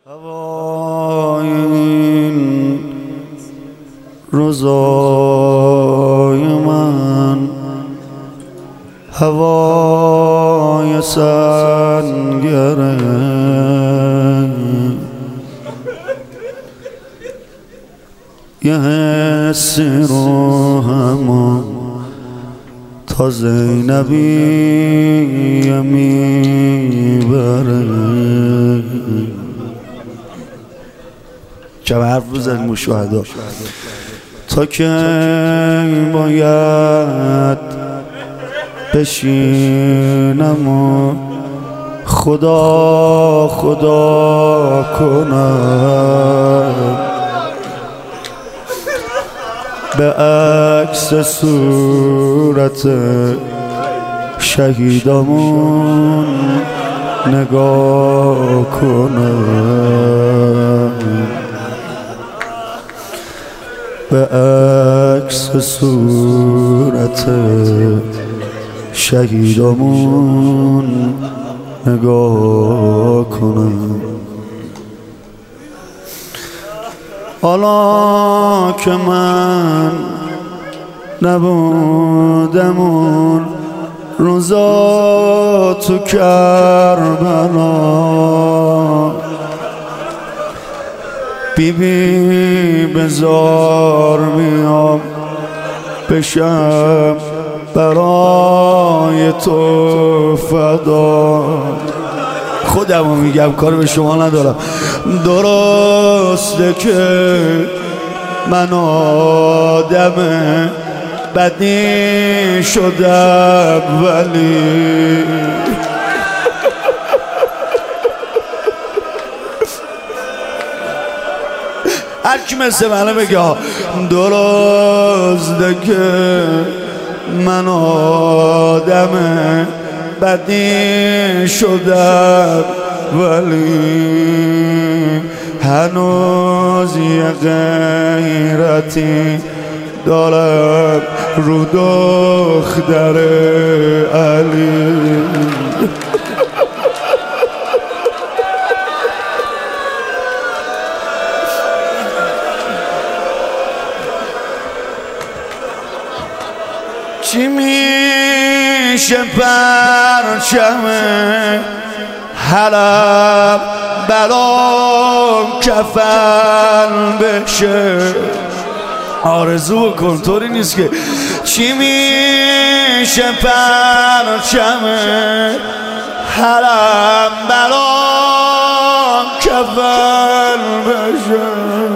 هوای این روزای من هوای سنگره یه حسی رو همون تا زینبی میبره. چه حرف بزنیم مشاهده تا که باید بشینم و خدا خدا کنم به عکس صورت شهیدامون نگاه کنم به عکس صورت شهیدامون نگاه کنم. حالا که من نبودم اون روزا تو کربلا، بیبی بزار میام بشم برای تو فدا. خودمو میگم، کار به شما ندارم. درسته که من آدم بدی شدم ولی هر کی مثل منه بگه درسته که من آدم بدی شدم ولی هنوز یه غیرتی دارم رو دختر علی. چی میشه پرچم حلب برام کفن بشه؟ آرزو کن، طوری نیست که چی میشه پرچم حلب برام کفن بشه؟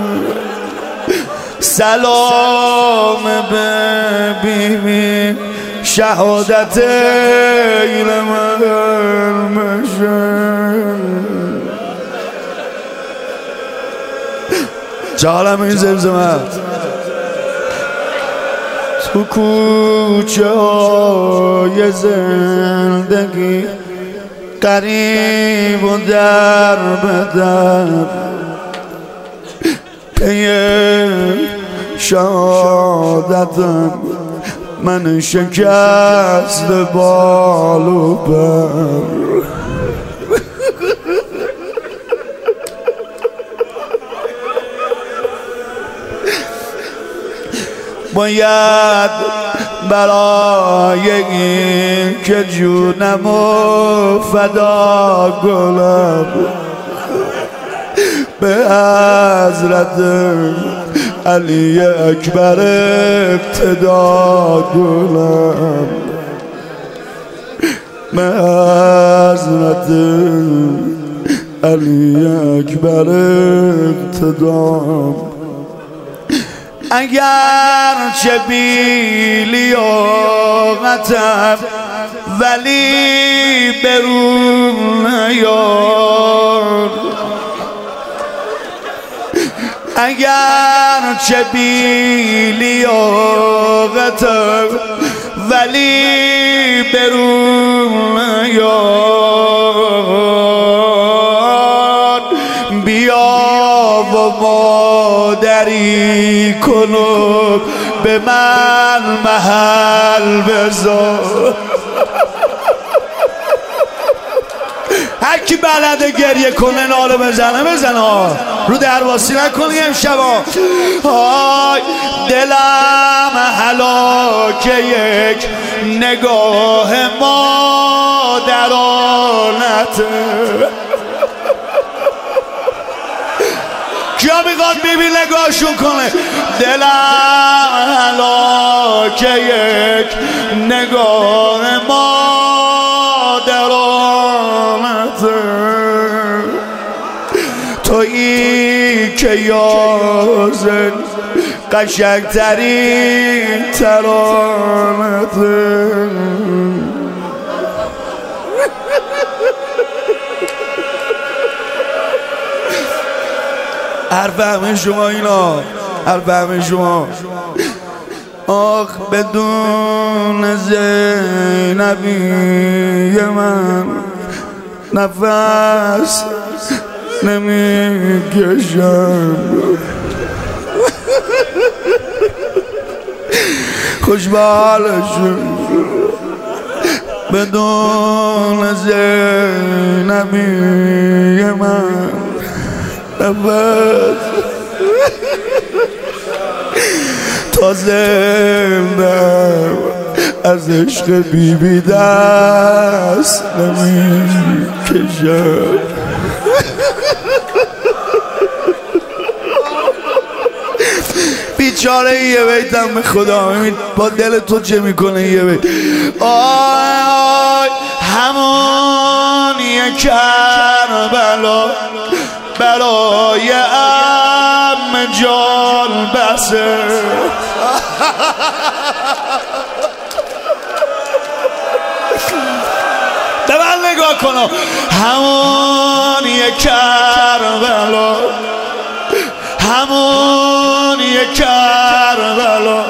سلام به بیبی شهادت علم بشه. چه حالم این زمزمه تو کوچه های زندگی قریب و در به در پی شهادتم من شکست بال و پر. باید برای این که جونم و فدا کنم به حضرت علی اکبر اقتدا کنم، به حضرت علی اکبر اقتدا. اگر چه بی لیاقتم ولی برون نیار، اگر چه بی لیاقتم ولی برون نیار. بیا و مادری کنم به من محل بذار. هر کی بلده گریه کنه ناله بزنه رو درواسی نکنی امشبا. آی دلم هلاک یک نگاه مادرانته. کیا میخواد بیبی نگاهشون کنه؟ دلم هلاک یک نگاه مادرانته. تویی که یازن قشنگترین ترانته. حرف همه شما اینا، حرف همه شما. آخ بدون زینبی من نفس نمیکشم. خوشبالشون بدون زینبی من نفس تا زندم از عشق بیبی دست نمیکشم. بیچاره یه بیتم به خدا با دل تو چه میکنه یه بیت. آی همون یه کربلا برای ام جان بسه. به من نگاه کن. همون یک کربلا، همون یک کربلا،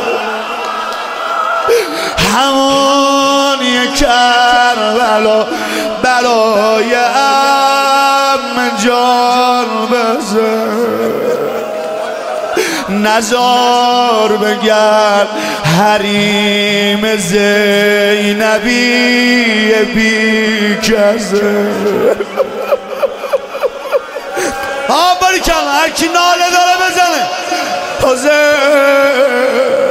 همون یک کربلا برای ام جان بزن. نزار بگرد حریم زینبی بی کسه. باریکلا هر کی ناله داره بزنه.